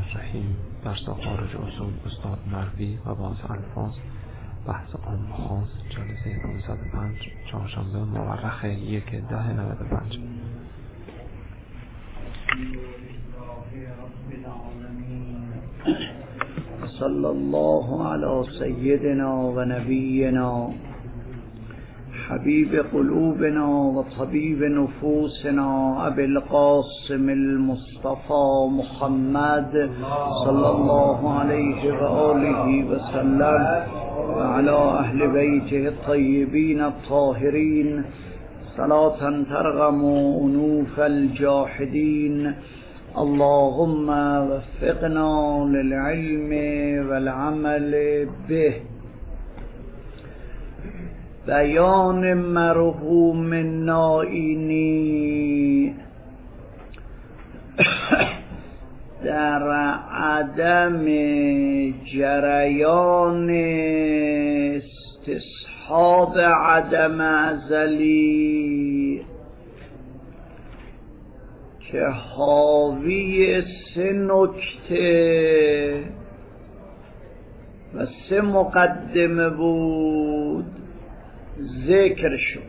الرحیم. درس خارج اصول استاد مروی و باز الفاظ، بحث عام و خاص، جلسه 905، چهارشنبه مورخ 1/10/95. صلی الله علی سیدنا و نبینا حبیب قلوبنا و طبیب نفوسنا ابی القاسم المصطفى محمد صلی الله علیه و آله و سلم و علی اهل بیته الطیبین الطاهرین صلاة ترغم انوف الجاحدین. اللهم وفقنا للعلم والعمل به. بیان مرحوم نائینی در عدم جریان استصحاب عدم ازلی که حاوی 3 نکته و 3 مقدمه بود ذکر شد.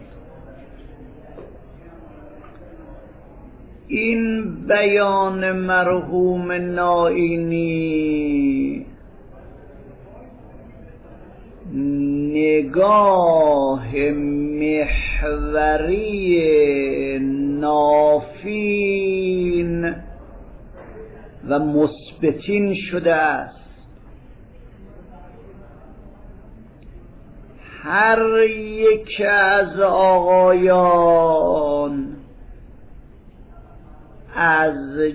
این بیان مرحوم نائینی نگاه محوری نافین و مثبتین شده است. هر یک از آقایان از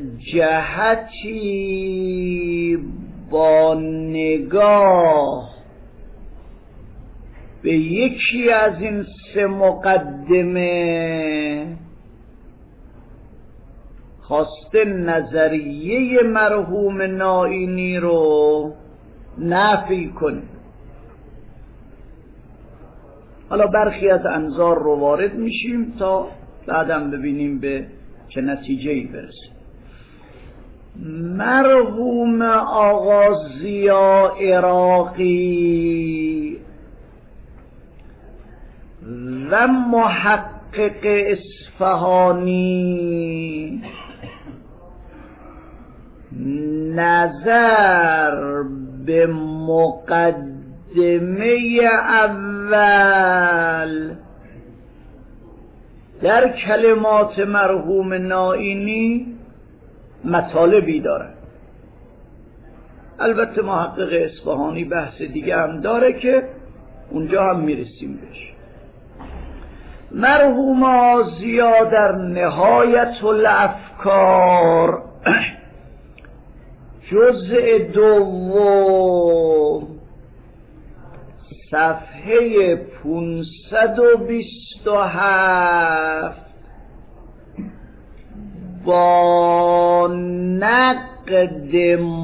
جهتی با نگاه به یکی از این 3 مقدمه خواسته نظریه مرحوم نائینی رو نفی کنه. حالا برخی از انظار رو وارد میشیم تا بعدم ببینیم به چه نتیجه‌ای برسیم. مرحوم آقا ضیا عراقی و محقق اصفهانی نظر به مقدمه اول در کلمات مرحوم نائینی مطالبی داره. البته محقق اصفهانی بحث دیگه هم داره که اونجا هم میرسیم بهش. مرحوم ضیا در نهایت الافکار جزء 2 صفحه 527 با نقد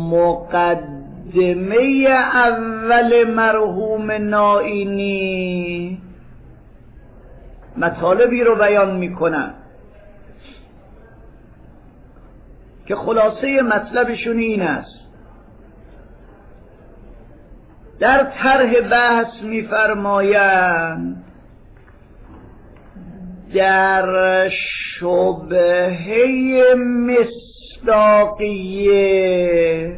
مقدمه اول مرحوم نائینی مطالبی رو بیان میکنن که خلاصه مطلبشون این است. در طرح بحث می‌فرمایند در شبهه مصداقیه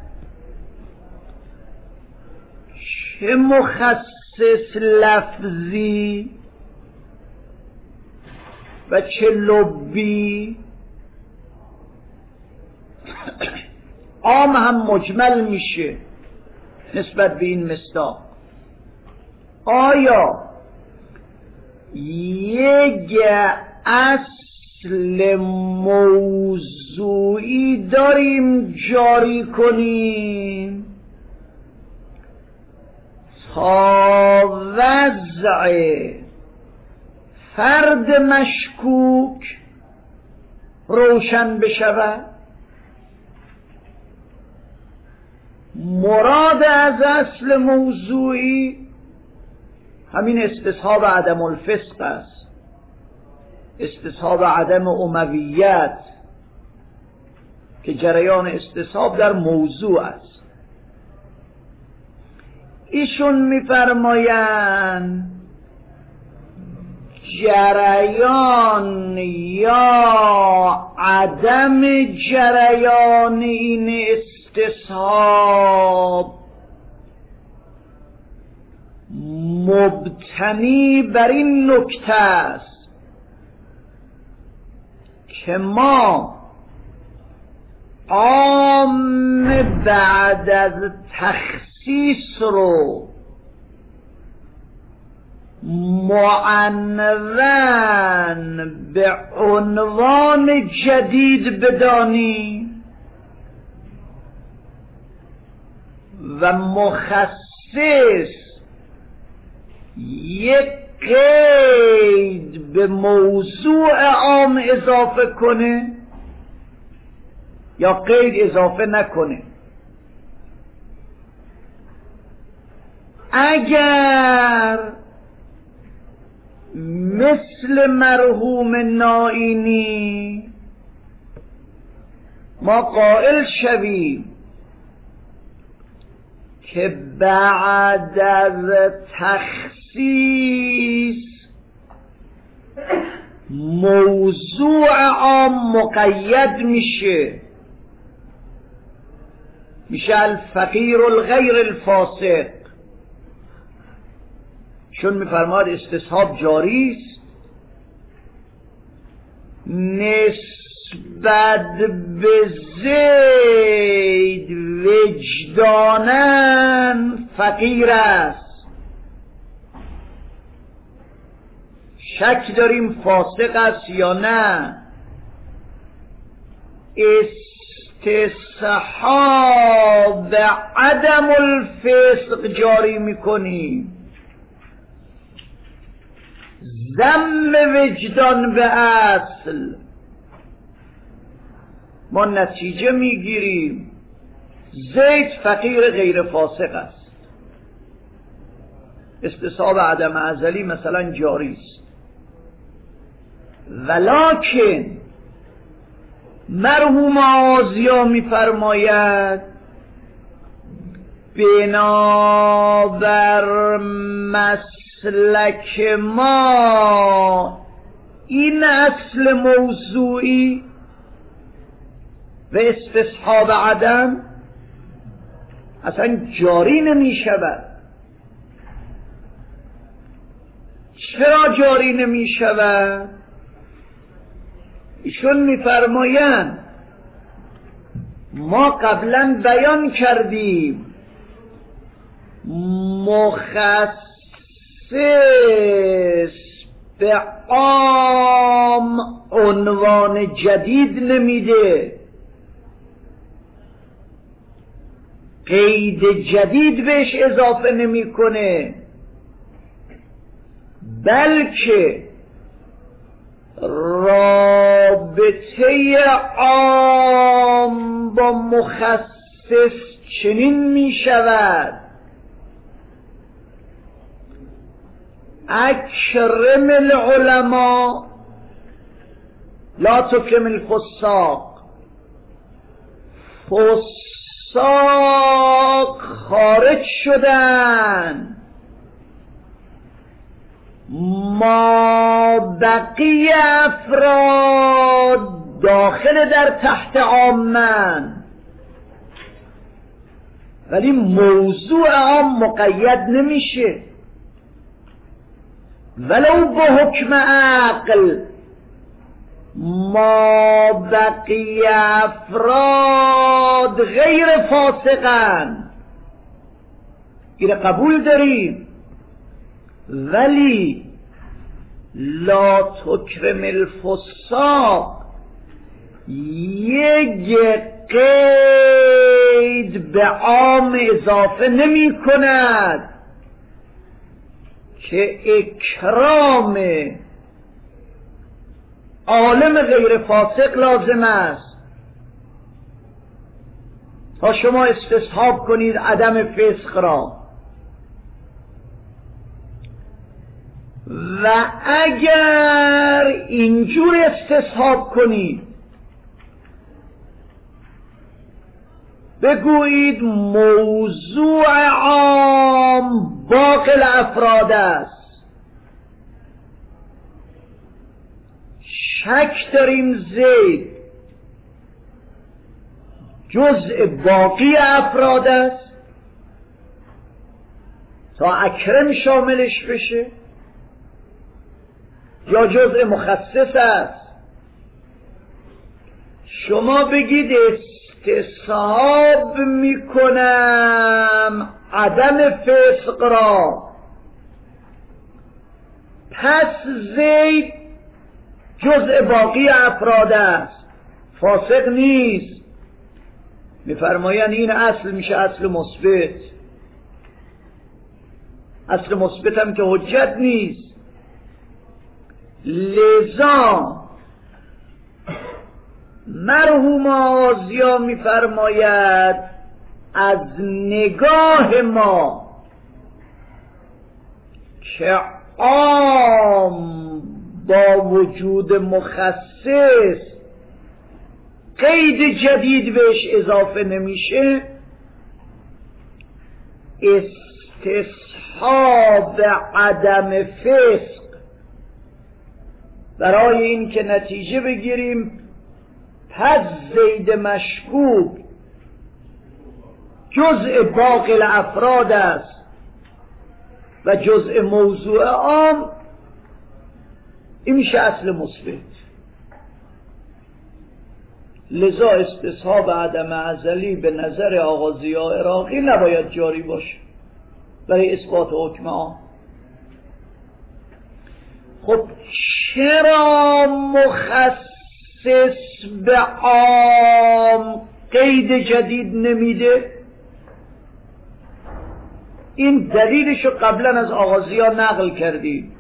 چه مخصص لفظی و چه لبی، عام هم مجمل میشه نسبت به این مصداق. آیا یک اصل موضوعی داریم جاری کنیم تا وضع فرد مشکوک روشن بشود؟ مراد از اصل موضوعی همین استصحاب عدم الفسق است، استصحاب عدم امویت، که جریان استصحاب در موضوع است. ایشون می‌فرمایند جریان یا عدم جریان این استصحاب مبتنی بر این نکته است که ما عام بعد از تخصیص رو معنون به عنوان جدید بدانیم و مخصص یک قید به موضوع عام اضافه کنه یا قید اضافه نکنه. اگر مثل مرحوم نائینی ما قائل شویم که بعد از تخصیص موضوع عام مقید میشه الفقیر الغیر الفاسق، چون میفرماد استصحاب جاری است نسبت به زید وجداناً فقیر است. شک داریم فاسق است یا نه، استصحاب عدم الفسق جاری میکنیم، ذم وجدان به اصل. ما نتیجه میگیریم زید فقیر غیر فاسق است، استصحاب عدم ازلی مثلا جاری است. ولکن مرحوم آزیا میفرماید بنابر مسلک ما این اصل موضوعی و استصحاب عدم اصلا جاری نمی شود. چرا جاری نمی شود؟ ایشون میفرمایند ما قبلا بیان کردیم مخصص به عام عنوان جدید نمیده، قید جدید بهش اضافه نمیکنه، بلکه رابطه عام با مخصص چنین می شود اکرم العلماء لا تکرم الفساق. فساق خارج شدن، ما بقی افراد داخل در تحت عامن، ولی موضوع عام مقید نمیشه ولو با حکم عقل. ما بقی افراد غیر فاسقن، این قبول داریم، ولی لا تکرم الفساق یک قید به عام اضافه نمی کند که اکرام عالم غیر فاسق لازم است تا شما استصحاب کنید عدم فسق را. و اگر اینجور استصحاب کنید بگویید موضوع عام باقی الافراد است. شک داریم زید جزء باقی افراد است تا اکرم شاملش بشه یا جزء مخصص است. شما بگید استصحاب میکنم عدم فسق را، پس زید جزء باقی افراد است، فاسق نیست. میفرمایند این اصل میشه اصل مثبت. اصل مثبت هم که حجت نیست. لذا مرحوم آغازیا میفرماید از نگاه ما که عام با وجود مخصص قید جدید بهش اضافه نمیشه، استصحاب عدم فسق برای این که نتیجه بگیریم پس زید مشکوک جزء باقی الافراد است و جزء موضوع عام، این میشه اصل مثبت. لذا استصحاب عدم ازلی به نظر آقا ضیا عراقی نباید جاری باشه برای اثبات حکم عام. خب چرا مخصص به عام قید جدید نمیده؟ این دلیلشو قبلا از آقا ضیا نقل کردیم.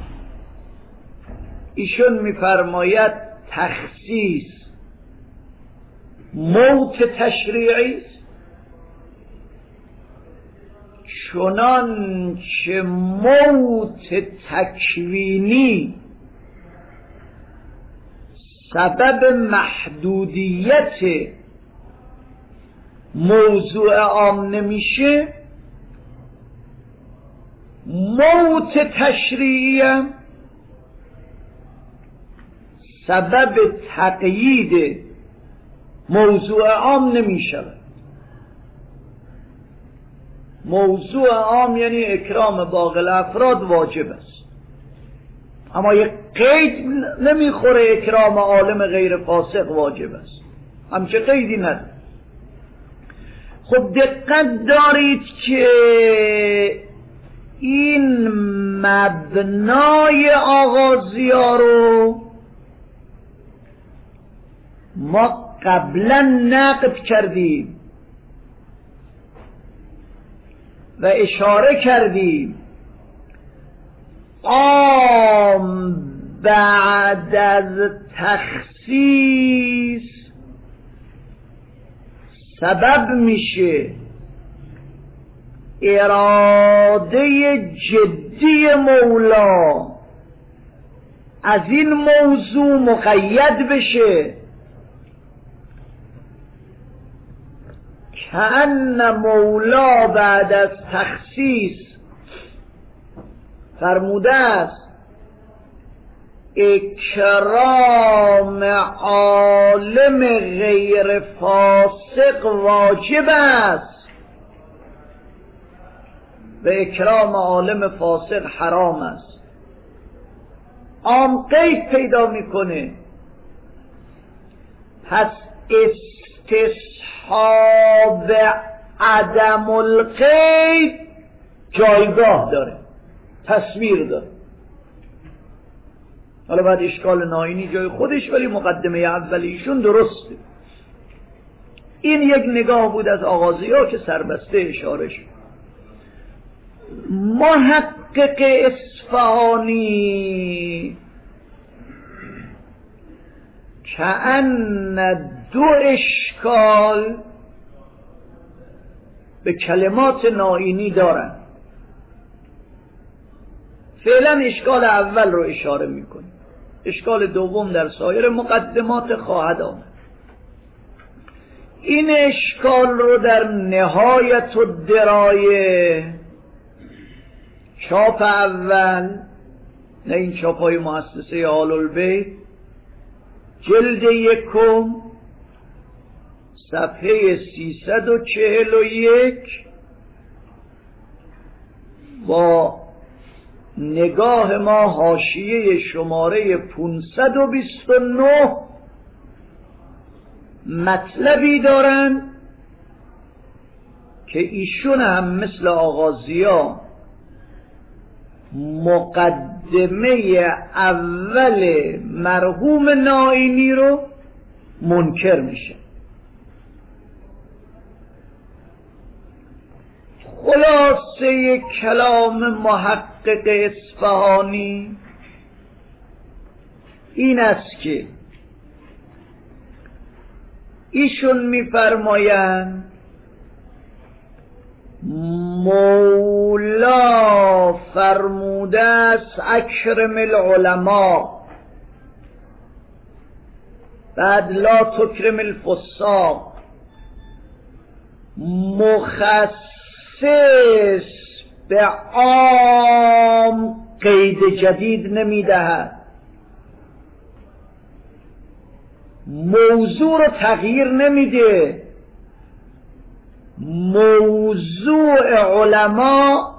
ایشون میفرماید تخصیص موت تشریعی است، چنانچه موت تکوینی سبب محدودیت موضوع عام نمیشه، موت تشریعی هم سبب تقیید موضوع عام نمیشود. موضوع عام یعنی اکرام باقی الافراد واجب است، اما یک قید نمیخوره اکرام عالم غیر فاسق واجب است، همچه قیدی نداره. خب دقت دارید که این مبنای آقا ضیا رو ما قبلا نقد کردیم و اشاره کردیم عام بعد از تخصیص سبب میشه اراده جدی مولا از این موضوع مقید بشه، کأن مولا بعد از تخصیص فرموده است اکرام عالم غیر فاسق واجب است و اکرام عالم فاسق حرام است. عام قید پیدا میکنه، پس استصحاب عدم القید جایگاه داره، تصویر داره. حالا بعد اشکال ناینی جای خودش، ولی مقدمه اولیشون درسته. این یک نگاه بود از آقا ضیا که سربسته اشاره شد. محقق اصفهانی کأن دو اشکال به کلمات ناینی دارن. فعلا اشکال اول رو اشاره میکنیم، اشکال دوم در سایر مقدمات خواهد آمد. این اشکال رو در نهایت الدرایه چاپ اول، نه این چاپ های مؤسسه آل البیت، جلد 1 صفحه 341 با نگاه ما حاشیه شماره 529 مطلبی دارن که ایشون هم مثل آقا ضیا مقدمه اول مرحوم نائینی رو منکر میشه. خلاصه کلام محقق اصفهانی این است که ایشون میفرمایند مولا فرموده است اکرم العلماء، بعد لا تکرم الفساق، مخصص به عام قید جدید نمیدهد، موضوع رو تغییر نمیده، موضوع علما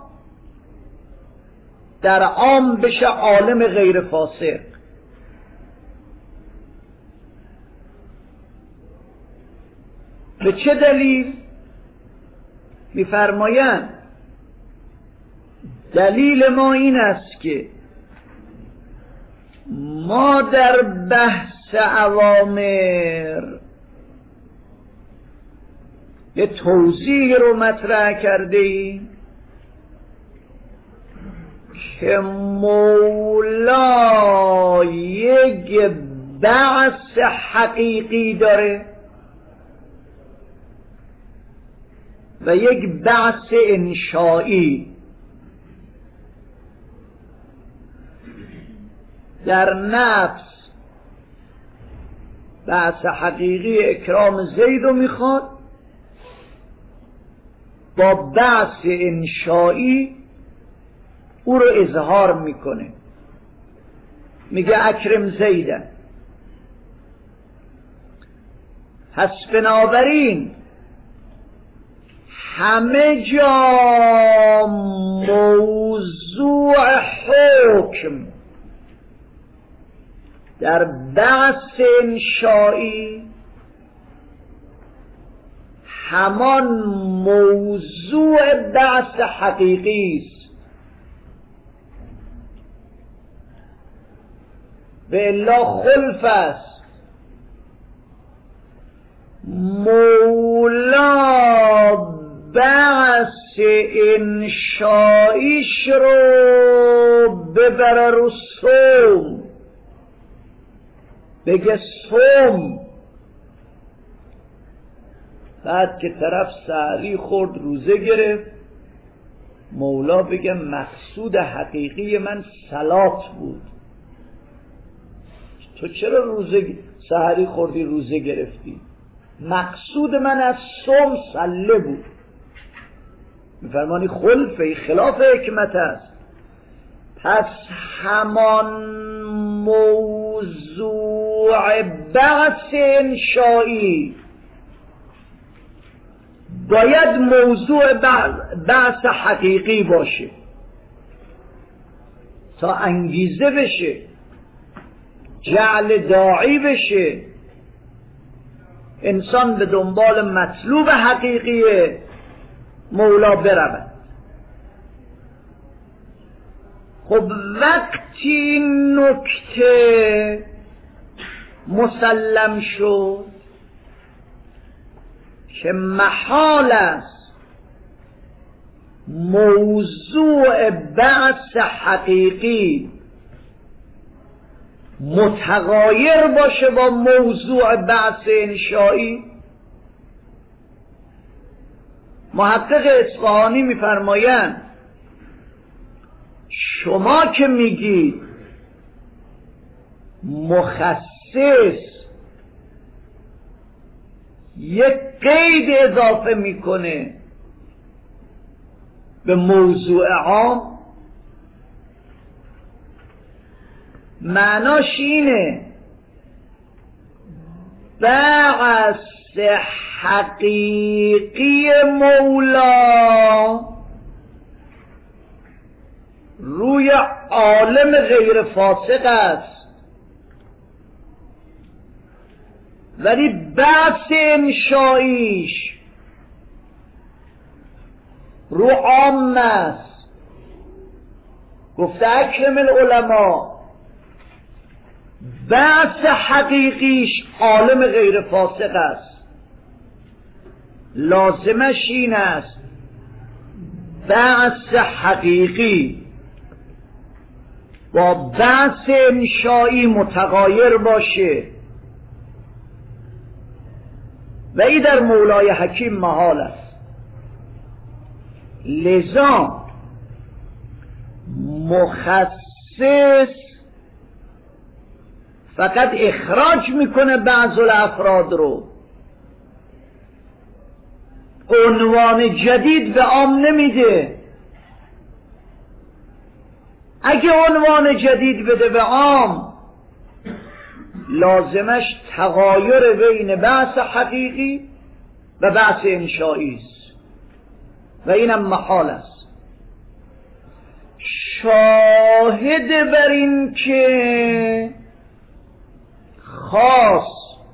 در عام بشه عالم غیر فاسق. به چه دلیل؟ میفرمایند دلیل ما این است که ما در بحث اوامر یه توضیح رو مطرح کرده ایم که مولا یک بحث حقیقی داره و یک بحث انشائی. در نفس بحث حقیقی اکرام زید رو میخواد، با بحث انشائی او رو اظهار میکنه، میگه اکرم زیدن. پس بنابراین همه جا موضوع حکم در بحث انشائی همان موضوع بحث حقیقی است. به الا خلف است. مولا بحث انشاییش رو ببره رو صوم، بگه صوم، بعد که طرف سحری خورد روزه گرفت، مولا بگه مقصود حقیقی من صلات بود. تو چرا روزه سحری خوردی روزه گرفتی؟ مقصود من از صوم صله بود. میفرمانی خلفه، خلاف حکمت است. پس همان موضوع بحث انشائی باید موضوع بحث حقیقی باشه تا انگیزه بشه، جعل داعی بشه، انسان به دنبال مطلوب حقیقی مولا برود. خب وقتی این نکته مسلم شد که محال است موضوع بحث حقیقی متغایر باشه با موضوع بحث انشائی، محقق اصفهانی میفرمایند شما که میگید مخصص یک قید اضافه میکنه به موضوع عام، معناش اینه بعث حقیقی مولا روی عالم غیر فاسق است، ولی بعث انشاییش رو عام است. گفته اکرم العلماء، بعث حقیقیش عالم غیر فاسق است، لازمش این است بعث حقیقی با بعث انشایی متغایر باشه و این در مولای حکیم محال است. لذا مخصص فقط اخراج میکنه بعض الافراد رو، عنوان جدید به عام نمیده. اگه عنوان جدید بده به عام، لازمش تغایر بین بحث حقیقی و بحث انشایی است و اینم محال است. شاهد بر این که خاص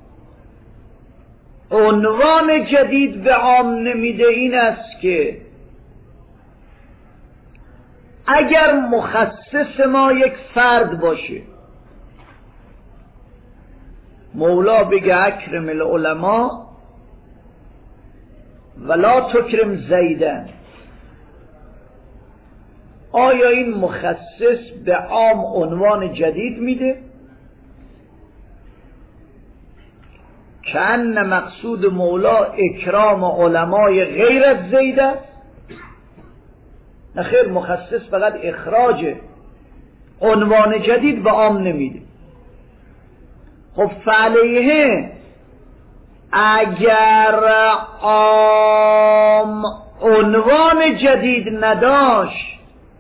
عنوان جدید به عام نمیده این است که اگر مخصص ما یک فرد باشه، مولا بگه اکرم العلماء ولا تکرم زیدن، آیا این مخصص به عام عنوان جدید میده؟ کأن مقصود مولا اکرام علمای غیر از زید است؟ نخیر، مخصص فقط اخراج عنوان جدید به عام نمیده. خب فعلیه اگر عام عنوان جدید نداشت،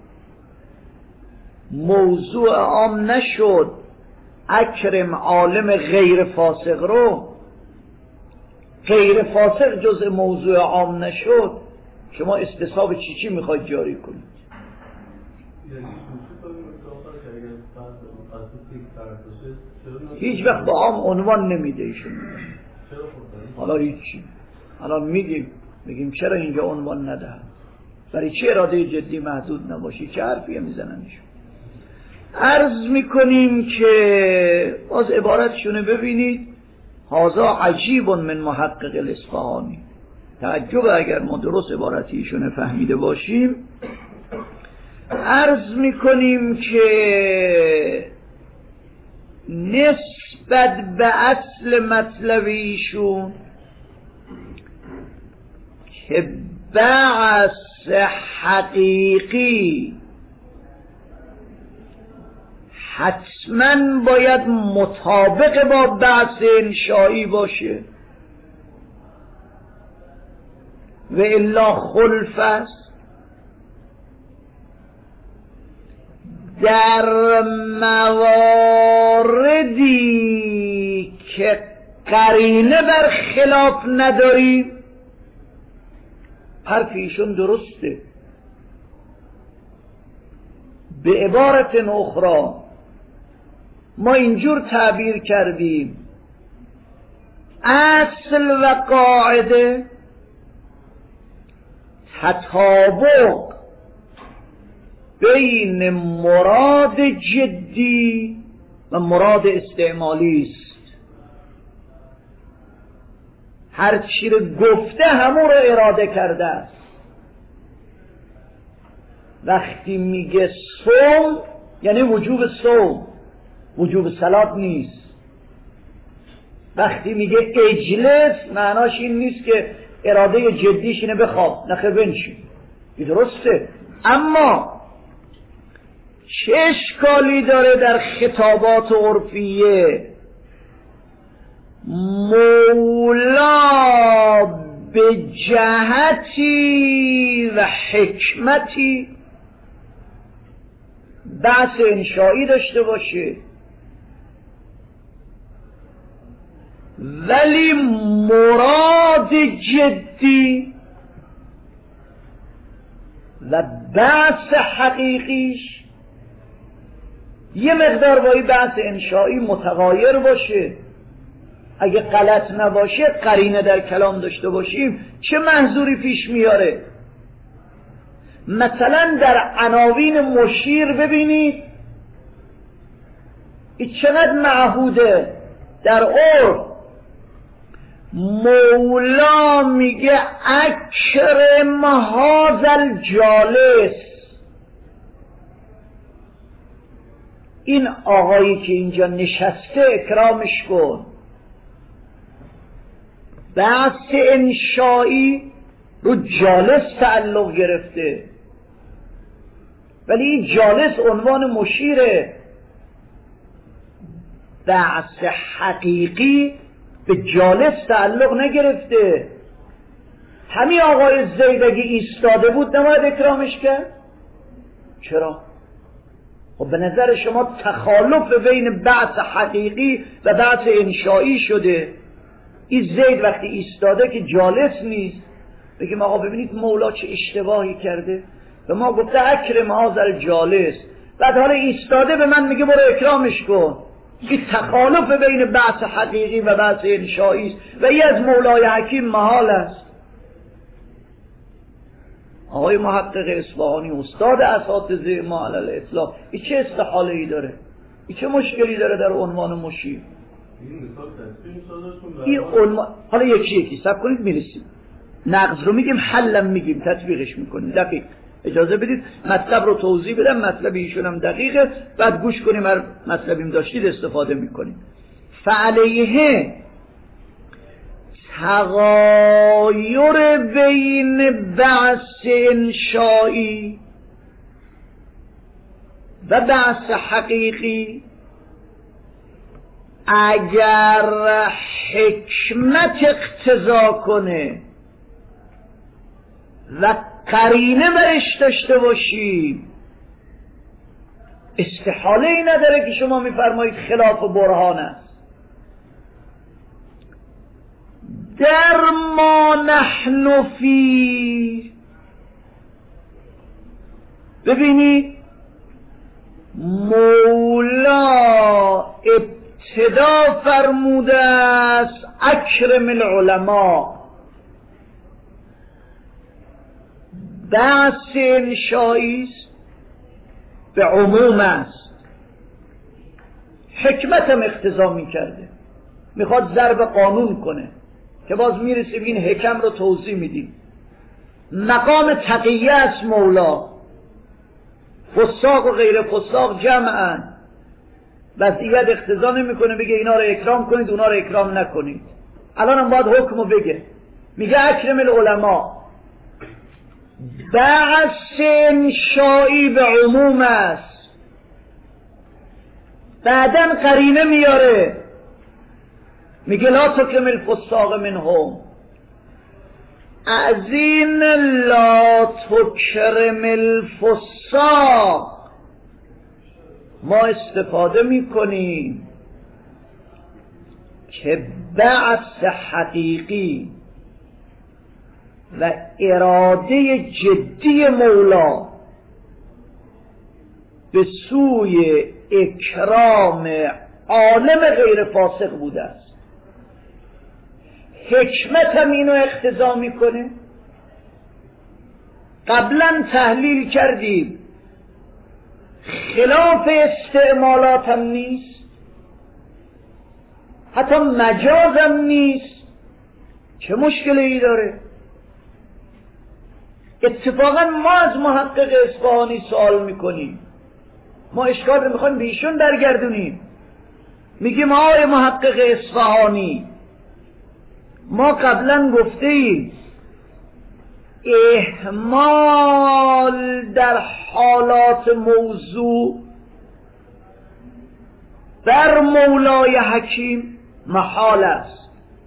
موضوع عام نشد اکرم عالم غیر فاسق رو، غیر فاسق جزء موضوع عام نشد، شما استصحاب چی میخواید جاری کنید؟ هیچ وقت با عام عنوان نمیده ایشون. حالا هیچی، حالا میگیم چرا اینجا عنوان نده؟ برای چه اراده جدی محدود نباشی؟ چه حرفیه میزنن ایشون؟ عرض میکنیم که باز عبارتشونه ببینید، هذا عجیب من محقق الاصفهانی. تعجب اگر ما درست عبارتیشونه فهمیده باشیم. عرض میکنیم که نسبت به اصل مطلب ایشون که بعث حقیقی حتما باید مطابق با بعث انشایی باشه و الا خلف است. در مواردی که قرینه بر خلاف نداریم، حرف ایشون درسته. به عبارت اخرى ما اینجور تعبیر کردیم اصل و قاعده تطابق بین مراد جدی و مراد استعمالی است. هر چی رو گفته همون رو اراده کرده است. وقتی میگه صوم یعنی وجوب صوم، وجوب صلات نیست. وقتی میگه اجلس معناش این نیست که اراده جدیش اینه بخواب، نخیر بنشین. این درسته، اما چه اشکالی داره در خطابات عرفیه مولا به جهتی و حکمتی بحث انشایی داشته باشه، ولی مراد جدی و بحث حقیقیش یه مقدار با این بحث انشایی متغایر باشه. اگه غلط نباشه، قرینه در کلام داشته باشیم، چه محذوری پیش میاره؟ مثلا در عناوین مشیر ببینید این چقدر معهوده. در عرف مولا میگه اکرم هذا الجالس، این آقایی که اینجا نشسته اکرامش کن. بحث انشایی رو جالس تعلق گرفته، ولی این جالس عنوان مشیره. بحث حقیقی به جالس تعلق نگرفته. همین آقای زید اگه ایستاده بود نباید اکرامش کرد؟ چرا؟ خب به نظر شما تخالف بین بحث حقیقی و بحث انشایی شده. این زید وقتی ایستاده که جالس نیست، بگیم آقا ببینید مولا چه اشتباهی کرده، به ما گفته اکرم هذا الجالس، بعد حالا ایستاده به من میگه برو اکرامش کن. این تخالف بین بحث حقیقی و بحث انشایی است و این از مولای حکیم محال است. آقای محقق اصفهانی استاد اساتذه ما علی الاطلاق، این چه استحاله ای داره؟ این چه مشکلی داره در عنوان مشیر؟ این عنوان حالا یکی صبر کنید میرسیم. نقض رو میگیم، حلم میگیم، تطبیقش میکنیم. دقیق اجازه بدید مطلب رو توضیح بدم، مطلب ایشون هم دقیقه، بعد گوش کنیم هر مطلبیم داشتید استفاده میکنیم. فعلیه تغایر بین بحث انشایی و بحث حقیقی اگر حکمت اقتضا کنه و قرینه برش داشته باشی، استحاله ای نداره که شما میفرمایید خلاف برهان است. در ما نحن فی، ببینید مولا ابتدا فرموده است اکرم العلماء، بحث انشایی به عموم است. حکمت هم اقتضا میکرده، میخواد ضرب قانون کنه که باز میرسیم این حکم رو توضیح میدیم. مقام تقیه است مولا، فساق و غیر فساق جمعاً، وضعیت اقتضا نمیکنه بگه اینا رو اکرام کنید اونا رو اکرام نکنید. الان هم باید حکم رو بگه، میگه اکرم العلماء، بحث انشایی به عموم است. بعدن قرینه میاره، میگه لا تکرم الفساق منهم، از این لا تکرم الفساق ما استفاده میکنیم که بحث حقیقی و اراده جدی مولا به سوی اکرام عالم غیر فاسق بوده است. حکمت هم اینو اقتضا میکنه. قبلا تحلیل کردیم خلاف استعمالات هم نیست، حتی مجاز هم نیست. چه مشکلی داره؟ اتفاقا ما از محقق اصفهانی سوال میکنیم، ما اشکال رو میخوایم به ایشون درگردونیم. میگیم آقای محقق اصفهانی، ما قبلا گفته ایم اهمال در حالات موضوع بر مولای حکیم محال است.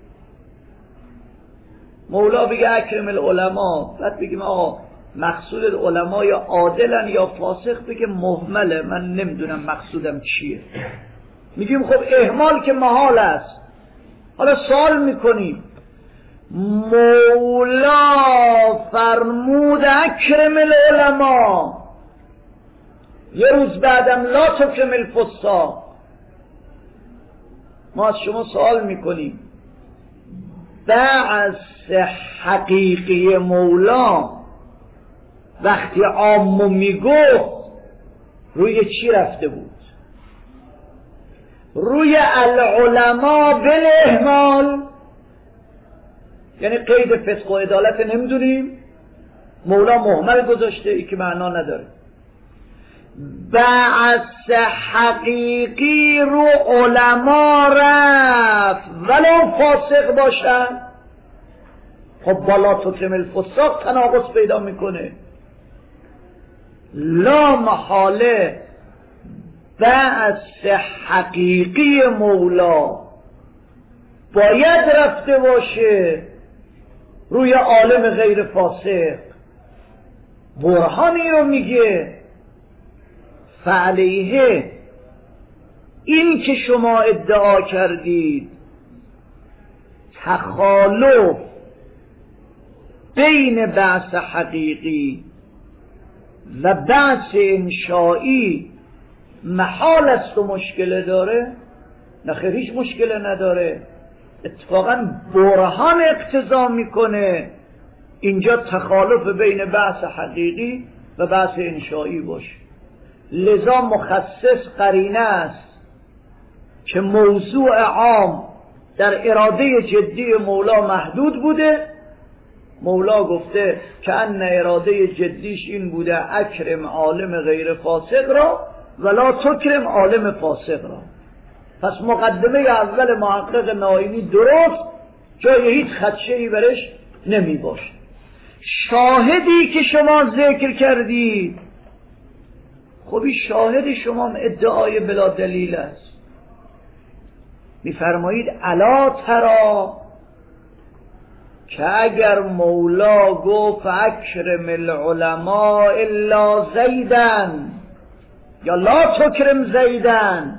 مولا بگه اکرم العلماء، بعد بگیم آقا مقصود علما یا عادلن یا فاسق، بگه مهمله، من نمیدونم مقصودم چیه. میگیم خب اهمال که محال است. حالا سوال میکنیم مولا فرمود اکرم العلماء، یه روز بعدم لا تکرم الفساق. ما از شما سوال میکنیم بعض حقیقی مولا وقتی عامو میگفت روی چی رفته بود؟ روی العلماء بالاهمال، یعنی قید فسق و عدالت نمیدونیم، مولا مهمل گذاشته، ای که معنا نداره. بعض حقیقی رو علما رفت ولو فاسق باشن، خب بالا تکرم الفساق تناقض پیدا میکنه. لا محاله بعض حقیقی مولا باید رفته باشه روی عالم غیر فاسق. برهانی رو میگه فعلیه این که شما ادعا کردید تخالف بین بحث حقیقی و بحث انشایی محال است و مشکل داره، نه خیر هیچ مشکل نداره. اتفاقا برهان اقتضا میکنه اینجا تخالف بین بحث حقیقی و بحث انشایی باشه. لذا مخصص قرینه است که موضوع عام در اراده جدی مولا محدود بوده. مولا گفته که ان اراده جدیش این بوده اکرم عالم غیر فاسق را ولا تکرم عالم فاسق را. پس مقدمه اول محقق نائینی درست، جای هیچ خدشه‌ای برش نمی باشه. شاهدی که شما ذکر کردید، خب این شاهد شما ادعای بلا دلیل است. میفرمایید الا ترا که اگر مولا گفت اکرم العلماء الا زیدن یا لا تکرم زیدن،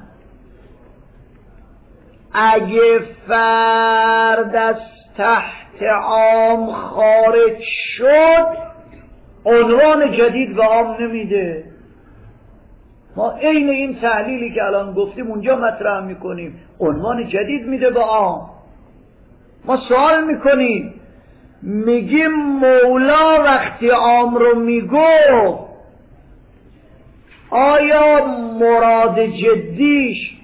اگه فرد از تحت عام خارج شد عنوان جدید به عام نمیده. ما عین این تحلیلی که الان گفتیم اونجا مطرح میکنیم، عنوان جدید میده به عام. ما سوال میکنیم، میگیم مولا وقتی عام رو میگفت آیا مراد جدیش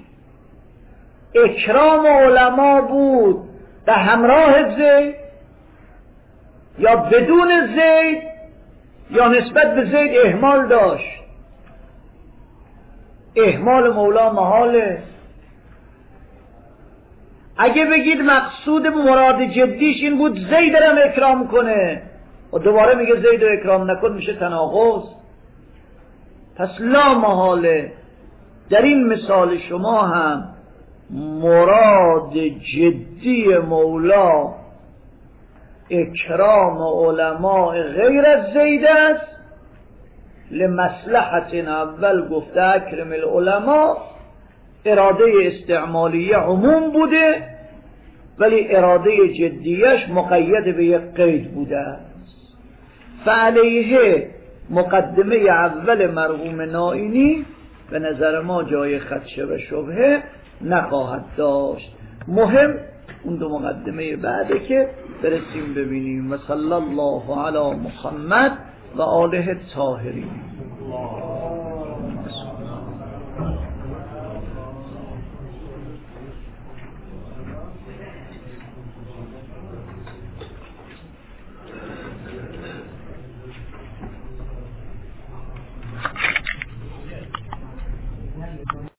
اکرام علما بود به همراه زید یا بدون زید یا نسبت به زید اهمال داشت؟ اهمال مولا محاله. اگه بگید مقصود مراد جدیش این بود زید رو اکرام کنه و دوباره میگه زید رو اکرام نکن، میشه تناقض. پس لا محاله در این مثال شما هم مراد جدی مولا اکرام علماء غیر از زید است. لمصلحت اول گفته اکرم العلماء، اراده استعمالیه عموم بوده ولی اراده جدیش مقید به یک قید بوده است. فعلیه مقدمه اول مرحوم نائینی به نظر ما جای خدشه و شبهه نخواهد داشت. مهم اون دو مقدمه بعده که برسیم ببینیم. و صلی الله علی محمد و آله الطاهرین.